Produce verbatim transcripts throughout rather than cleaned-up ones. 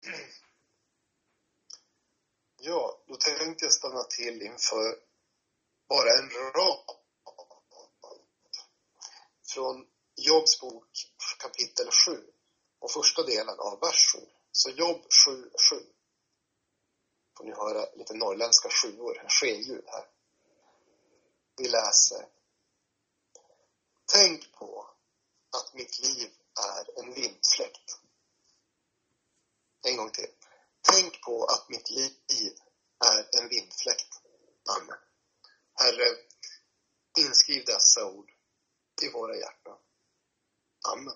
Ja, då tänkte jag stanna till inför bara en rad från Jobs bok kapitel sju och första delen av vers sju. Så Jobb sju sju. Får ni höra lite norrländska sjuor, skenljud här. Vi läser: Tänk på att mitt liv är en vindfläkt. En gång till. Tänk på att mitt liv är en vindfläkt. Amen. Herre, inskriv dessa ord i våra hjärtan. Amen.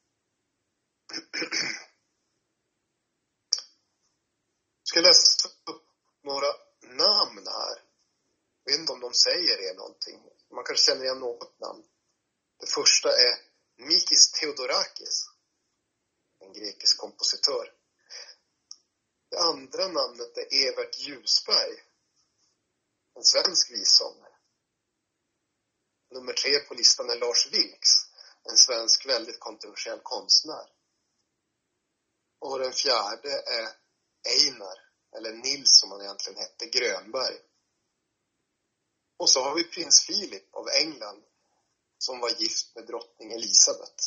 Jag ska läsa upp några namn här. Jag vet inte om de säger er någonting. Man kanske känner igen något namn. Det första är Mikis Theodorakis, en grekisk kompositör. Det andra namnet är Evert Ljusberg, en svensk vissångare. Nummer tre på listan är Lars Vilks, en svensk väldigt kontroversiell konstnär. Och den fjärde är Einar, eller Nils som han egentligen hette, Grönberg. Och så har vi prins Philip av England som var gift med drottning Elisabeth.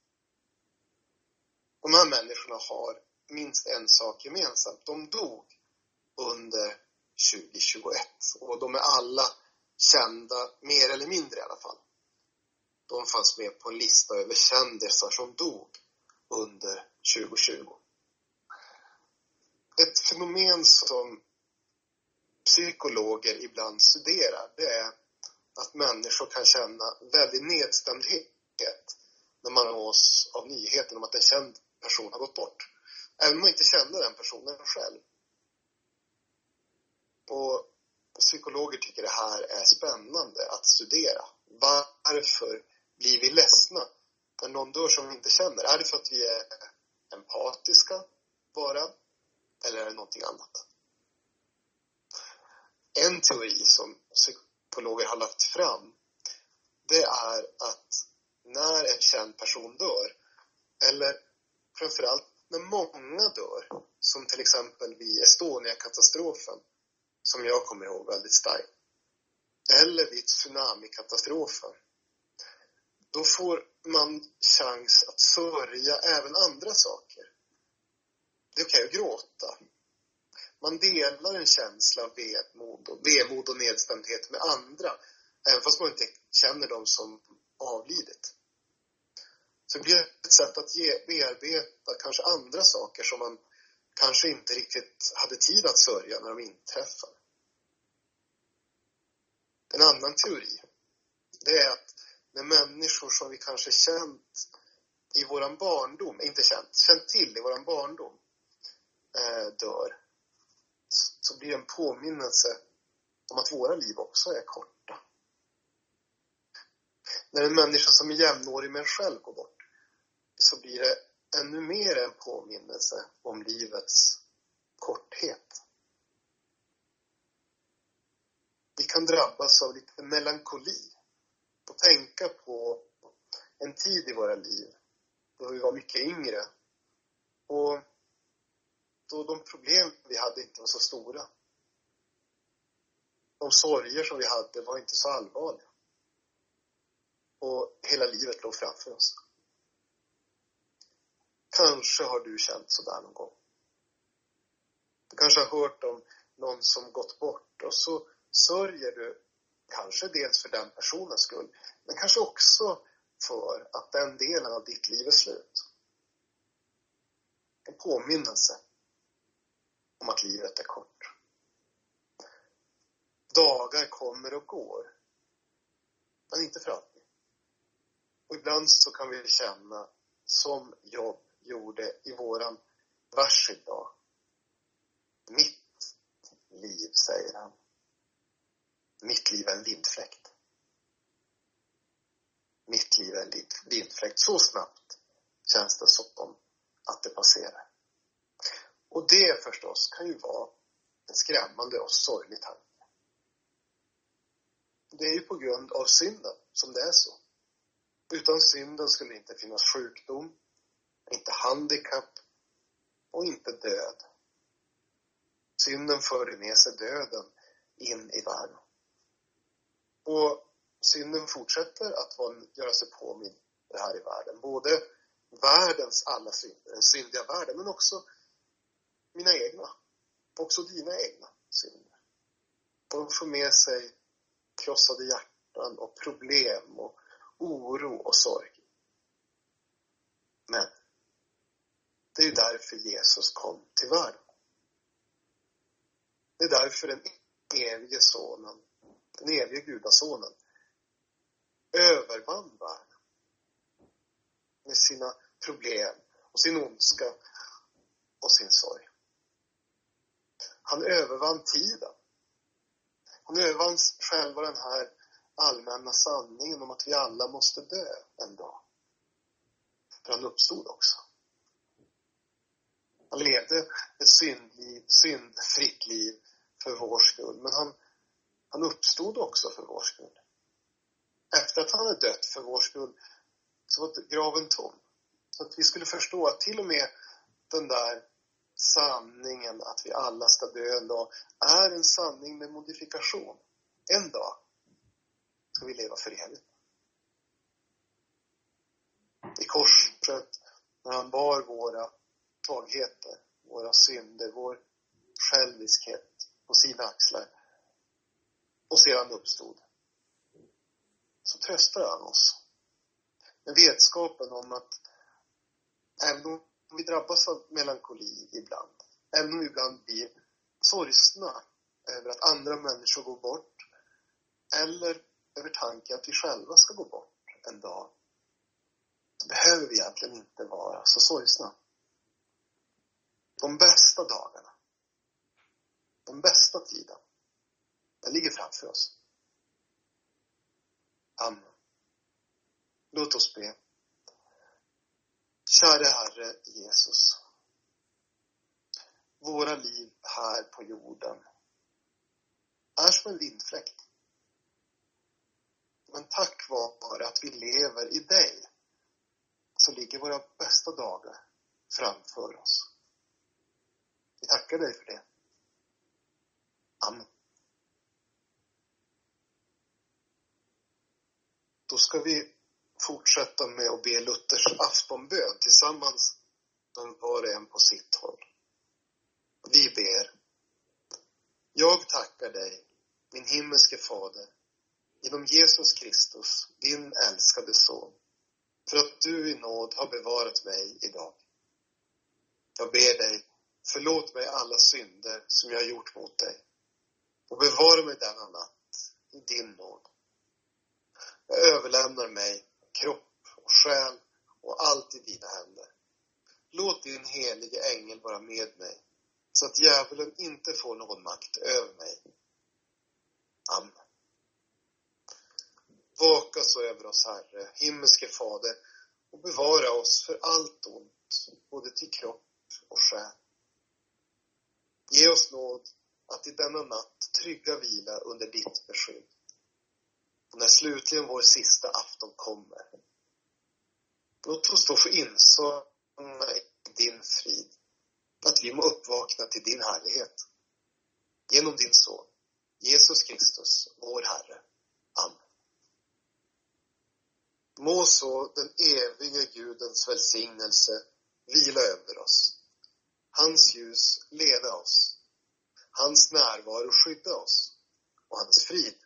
De här människorna har minst en sak gemensamt. De dog under tjugo tjugoett och de är alla kända, mer eller mindre i alla fall. De fanns med på en lista över kändisar som dog under tjugo tjugo. Ett fenomen som psykologer ibland studerar, det är att människor kan känna väldigt nedstämdhet när man nås av nyheten om att en känd person har gått bort. Även om man inte känner den personen själv. Och psykologer tycker det här är spännande att studera. Varför blir vi ledsna när någon dör som vi inte känner? Är det för att vi är empatiska bara? Eller är det någonting annat? En teori som psykologer har lagt fram, det är att när en känd person dör, eller framförallt när många dör, som till exempel vid Estonia-katastrofen, som jag kommer ihåg väldigt starkt, eller vid tsunami-katastrofen, då får man chans att sörja även andra saker. Det är okej att gråta. Man delar en känsla av vemod och, vemod och nedstämdhet med andra, även fast man inte känner dem som avlidit. Så det blir ett sätt att ge, bearbeta kanske andra saker som man kanske inte riktigt hade tid att sörja när de inträffar. En annan teori, det är att när människor som vi kanske känt i våran barndom, inte känt, känt till i våran barndom, eh, dör, så blir det en påminnelse om att våra liv också är korta. När en människa som är jämnårig med en själv går bort, så blir det ännu mer en påminnelse om livets korthet. Vi kan drabbas av lite melankoli och tänka på en tid i våra liv då vi var mycket yngre och då de problem vi hade inte var så stora. De sorger som vi hade var inte så allvarliga. Och hela livet låg framför oss. Kanske har du känt sådär någon gång. Du kanske har hört om någon som gått bort och så sörjer du kanske dels för den personens skull, men kanske också för att den delen av ditt liv är slut. En påminnelse om att livet är kort. Dagar kommer och går, men inte för alltid. Och ibland så kan vi känna som Jobb gjorde i våran vers idag. Mitt liv, säger han. Mitt liv är en vindfläkt. Mitt liv är en vindfläkt. Så snabbt känns det som att det passerar. Och det förstås kan ju vara en skrämmande och sorglig tanke. Det är ju på grund av synden som det är så. Utan synden skulle det inte finnas sjukdom, inte handikapp, och inte död. Synden förde med sig döden in i världen. Och synden fortsätter att göra sig påmind här i världen. Både världens alla synder, den syndiga världen, men också mina egna. Också dina egna synder. De får med sig krossade hjärtan och problem och oro och sorg. Men det är ju därför Jesus kom till världen. Det är därför den evige sonen, den evige gudasonen, övervann världen med sina problem och sin ondska och sin sorg. Han övervann tiden. Han övervann själva den här allmänna sanningen om att vi alla måste dö en dag. För han uppstod också. Han levde ett syndliv, syndfritt liv för vår skull. Men han, han uppstod också för vår skull. Efter att han hade dött för vår skull så var graven tom. Så att vi skulle förstå att till och med den där sanningen att vi alla ska dö en dag är en sanning med modifikation. En dag ska vi leva för evigt. I korset, när han bar våra svagheter, våra synder, vår själviskhet på sina axlar och sedan uppstod, så tröstar han oss med vetskapen om att även om vi drabbas av melankoli ibland, även om vi ibland blir sorgsna över att andra människor går bort eller över tanken att vi själva ska gå bort en dag, så behöver vi egentligen inte vara så sorgsna. De bästa dagarna, den bästa tiden, den ligger framför oss. Amen. Låt oss be. Kära Herre Jesus, våra liv här på jorden är som en vindfläkt. Men tack vare att vi lever i dig så ligger våra bästa dagar framför oss. Vi tackar dig för det. Amen. Då ska vi fortsätta med att be Luthers aftonbön tillsammans, var och en på sitt håll. Vi ber. Jag tackar dig, min himmelske fader, genom Jesus Kristus, din älskade son, för att du i nåd har bevarat mig idag. Jag ber dig, förlåt mig alla synder som jag har gjort mot dig och bevara mig denna natt i din nåd. Jag överlämnar mig, kropp och själ och allt i dina händer. Låt din helige ängel vara med mig så att djävulen inte får någon makt över mig. Amen. Vaka så över oss, Herre, himmelske Fader, och bevara oss för allt ont, både till kropp och själ. Ge oss nåd att i denna natt trygga vila under ditt beskydd. Och när slutligen vår sista afton kommer, låt oss då få insomna i din frid, att vi må uppvakna till din härlighet. Genom din son, Jesus Kristus, vår Herre. Amen. Må så den evige Gudens välsignelse vila över oss. Hans ljus leda oss. Hans närvaro skydda oss. Och hans frid